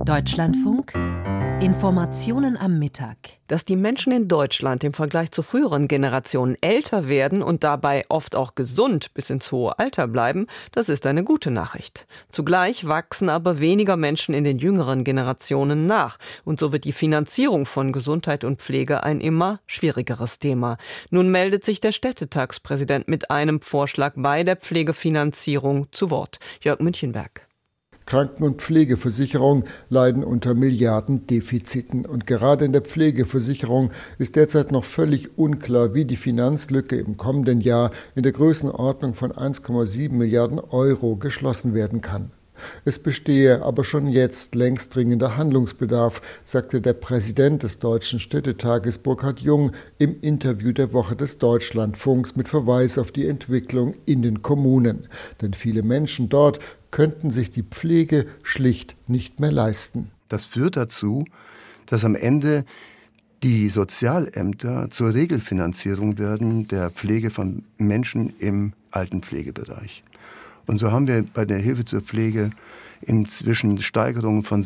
Deutschlandfunk Informationen am Mittag. Dass die Menschen in Deutschland im Vergleich zu früheren Generationen älter werden und dabei oft auch gesund bis ins hohe Alter bleiben, das ist eine gute Nachricht. Zugleich wachsen aber weniger Menschen in den jüngeren Generationen nach. Und so wird die Finanzierung von Gesundheit und Pflege ein immer schwierigeres Thema. Nun meldet sich der Städtetagspräsident mit einem Vorschlag bei der Pflegefinanzierung zu Wort. Jörg Münchenberg. Kranken- und Pflegeversicherungen leiden unter Milliardendefiziten. Und gerade in der Pflegeversicherung ist derzeit noch völlig unklar, wie die Finanzlücke im kommenden Jahr in der Größenordnung von 1,7 Milliarden Euro geschlossen werden kann. Es bestehe aber schon jetzt längst dringender Handlungsbedarf, sagte der Präsident des Deutschen Städtetages Burkhard Jung im Interview der Woche des Deutschlandfunks mit Verweis auf die Entwicklung in den Kommunen. Denn viele Menschen dort könnten sich die Pflege schlicht nicht mehr leisten. Das führt dazu, dass am Ende die Sozialämter zur Regelfinanzierung werden der Pflege von Menschen im Altenpflegebereich. Und so haben wir bei der Hilfe zur Pflege inzwischen Steigerungen von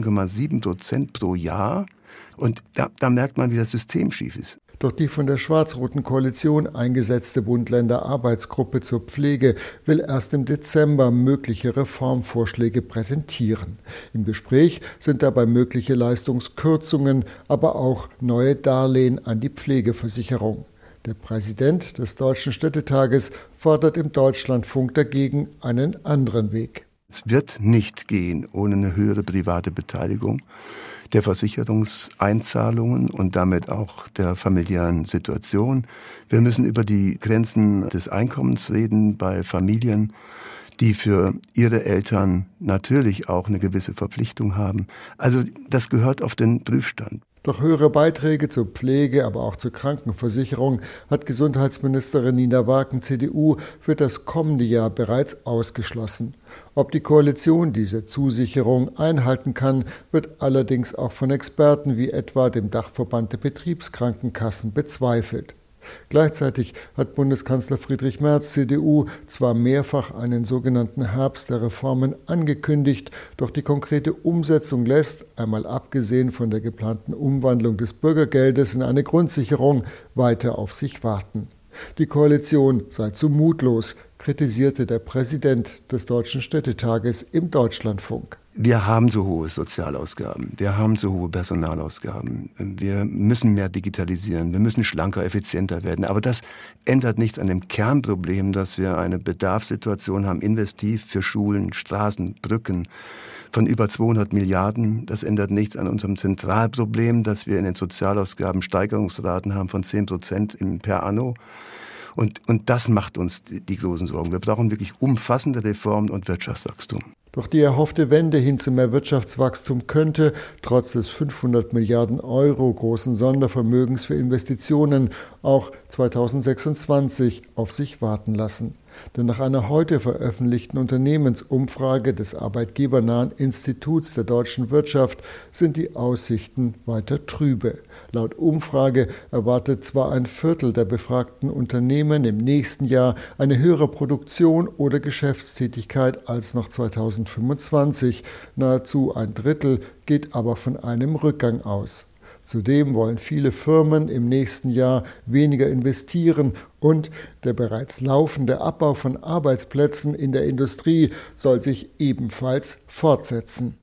17,7% pro Jahr. Und da merkt man, wie das System schief ist. Doch die von der schwarz-roten Koalition eingesetzte Bund-Länder-Arbeitsgruppe zur Pflege will erst im Dezember mögliche Reformvorschläge präsentieren. Im Gespräch sind dabei mögliche Leistungskürzungen, aber auch neue Darlehen an die Pflegeversicherung. Der Präsident des Deutschen Städtetages fordert im Deutschlandfunk dagegen einen anderen Weg. Es wird nicht gehen ohne eine höhere private Beteiligung der Versicherungseinzahlungen und damit auch der familiären Situation. Wir müssen über die Grenzen des Einkommens reden bei Familien, die für ihre Eltern natürlich auch eine gewisse Verpflichtung haben. Also das gehört auf den Prüfstand. Doch höhere Beiträge zur Pflege, aber auch zur Krankenversicherung hat Gesundheitsministerin Nina Waaken, CDU, für das kommende Jahr bereits ausgeschlossen. Ob die Koalition diese Zusicherung einhalten kann, wird allerdings auch von Experten wie etwa dem Dachverband der Betriebskrankenkassen bezweifelt. Gleichzeitig hat Bundeskanzler Friedrich Merz, CDU, zwar mehrfach einen sogenannten Herbst der Reformen angekündigt, doch die konkrete Umsetzung lässt, einmal abgesehen von der geplanten Umwandlung des Bürgergeldes in eine Grundsicherung, weiter auf sich warten. Die Koalition sei zu mutlos, kritisierte der Präsident des Deutschen Städtetages im Deutschlandfunk. Wir haben so hohe Sozialausgaben, wir haben so hohe Personalausgaben, wir müssen mehr digitalisieren, wir müssen schlanker, effizienter werden. Aber das ändert nichts an dem Kernproblem, dass wir eine Bedarfssituation haben, investiv für Schulen, Straßen, Brücken von über 200 Milliarden. Das ändert nichts an unserem Zentralproblem, dass wir in den Sozialausgaben Steigerungsraten haben von 10% per anno. Und das macht uns die großen Sorgen. Wir brauchen wirklich umfassende Reformen und Wirtschaftswachstum. Doch die erhoffte Wende hin zu mehr Wirtschaftswachstum könnte, trotz des 500 Milliarden Euro großen Sondervermögens für Investitionen, auch 2026 auf sich warten lassen. Denn nach einer heute veröffentlichten Unternehmensumfrage des arbeitgebernahen Instituts der deutschen Wirtschaft sind die Aussichten weiter trübe. Laut Umfrage erwartet zwar ein Viertel der befragten Unternehmen im nächsten Jahr eine höhere Produktion oder Geschäftstätigkeit als noch 2025, nahezu ein Drittel geht aber von einem Rückgang aus. Zudem wollen viele Firmen im nächsten Jahr weniger investieren und der bereits laufende Abbau von Arbeitsplätzen in der Industrie soll sich ebenfalls fortsetzen.